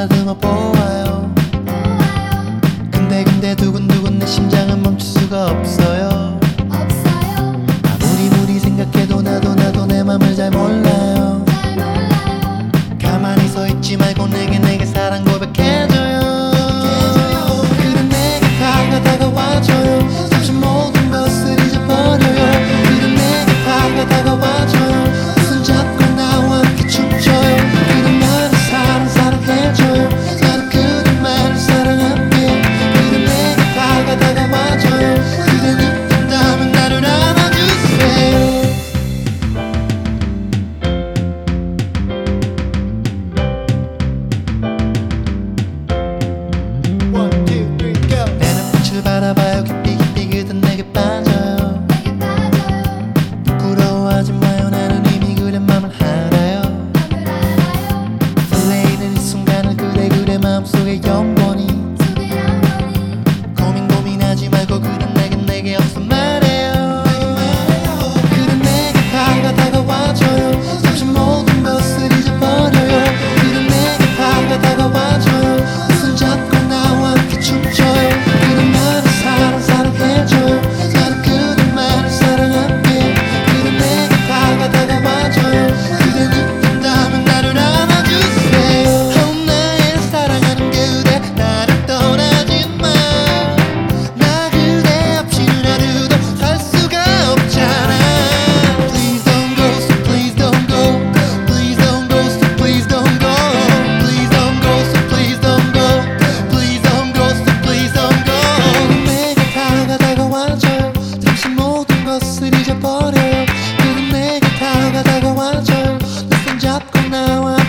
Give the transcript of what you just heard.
다듬어 보아요. 근데 두근두근 내 심장은 멈출 수가 없어요. 아무리 생각해도 나도 내 맘을 잘 몰라요. 가만히 서 있지 말고 내게 사랑 고백해줘요. 그래 내게 다가와줘요. 잠시 모든 것을 잊어버려요. 그래 내게 다가와줘요. 손 잡고 나와 함께 춤춰요. 그래 나를 사랑해줘요. 나도 그대만을 사랑할게. 그래 내게 다가와줘요. 그대 있다면 나를 안아주세요. 내 눈빛을 바라봐요. 깊이 그댄 내게 빠져요. 부끄러워하지 마요. 나는 이미 그대 맘을 알아요. 설레이는 이 순간을 그대 마음속에 영원히 고민하지 말고 그대 내게 어서 말해요. 그대 내게 다가와줘요. 잠시 모든 것을 잊어버려요. 그대 내게 다가와줘요. 손 잡고 나와 함께 춤춰요. 그대 나를 사랑해줘요. 나도 그대만을 사랑할게. 그대 내게 다가와줘요. 그대 있다면 나를 안아주세요. 나의 사랑하는 그대 나를 떠나지 마. 나 그대 없이는 하루도 살 수가 없잖아. Please don't go, so please don't go. Please don't go, so please don't go. Please don't go, so please don't go. Please don't go, so please don't go. 내게 다가와줘요. 잠시 모든 것을 잊어버려요. 그래 내게 다가와줘요. 내 손 잡고 나와